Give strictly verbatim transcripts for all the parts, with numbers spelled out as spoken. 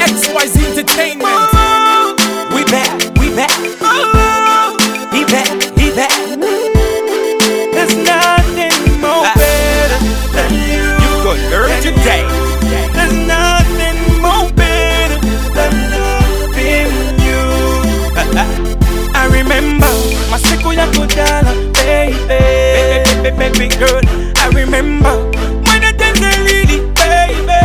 X Y Z Entertainment. We back, we back. He back, he back. There's nothing more better than you. You got learn today. There's nothing more better than loving you. I remember masiku ya kudala, baby, baby, baby, baby girl. I remember when I danced a lily, baby.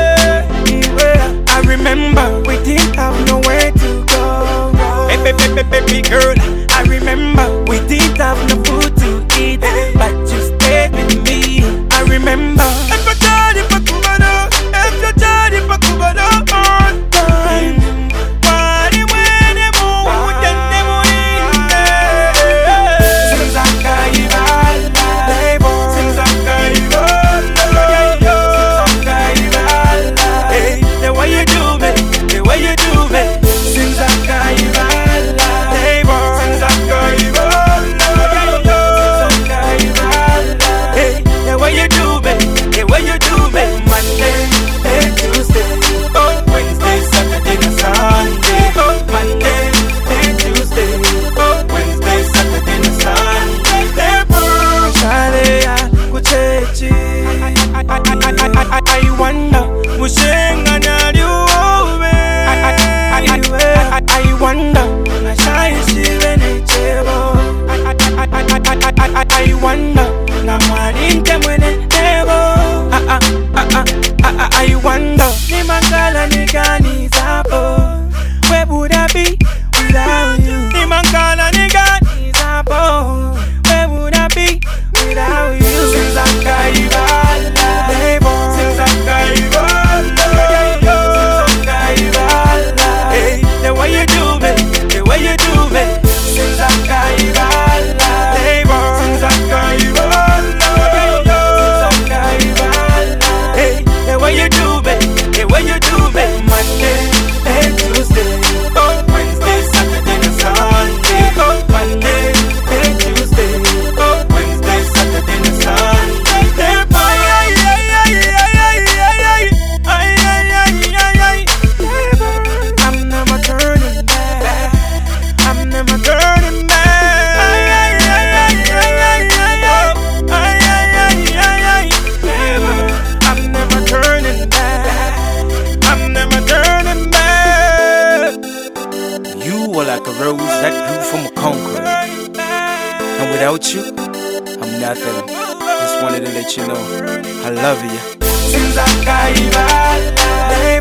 I remember we didn't have nowhere to go. Baby, baby, baby girl. I remember we didn't have no food to eat, but you stayed with me. I remember. If I tried, if I could, if you tried, if I could, all time. Why they when they move, then they move in. Since I got you, since I got you, since I got you, hey, the way you do me, the way you do me. Since I got you, since I got you, hey, the way you do me, the way you do me. Monday, hey, Tuesday, oh, Wednesday, Saturday, and Sunday. Oh, Monday, hey, Tuesday, oh, Wednesday, Saturday, and Sunday. Shaleya, kuchechi. I, I, I, I, I, I wonder, mushenga na liume. I, I, I, I, I wonder, nashaishi venechebo. I, I, I, I, I, I, I wonder, na mwarinte mwene nebo. I, I, I, I wonder, ni mangala ni gani zapo. Where would I be without you? Ni mangala ni gani zapo. Where would I be without you? Since I got you, since I got you, since I got you, hey, the way you do me, the way you do me. Since I got you, since I got you, since I got you, hey, the way you do me, the way you do me. Monday, hey, Tuesday, oh, Wednesday, Saturday, and Sunday. Oh, Monday, hey, Tuesday, oh, Wednesday, Saturday, and Sunday. Hey, boy, ay, ay, ay, ay, ay, ay, ay, ay, ay, ay. I'm never turning back. I'm never turning back. Ay, ay, ay, ay, ay, ay, ay, ay, ay, ay, ay. I'm never turning back. I'm never turning back. You are like a rose that grew from a concrete, and without you, I'm nothing. Just wanted to let you know I love you. Since I got you,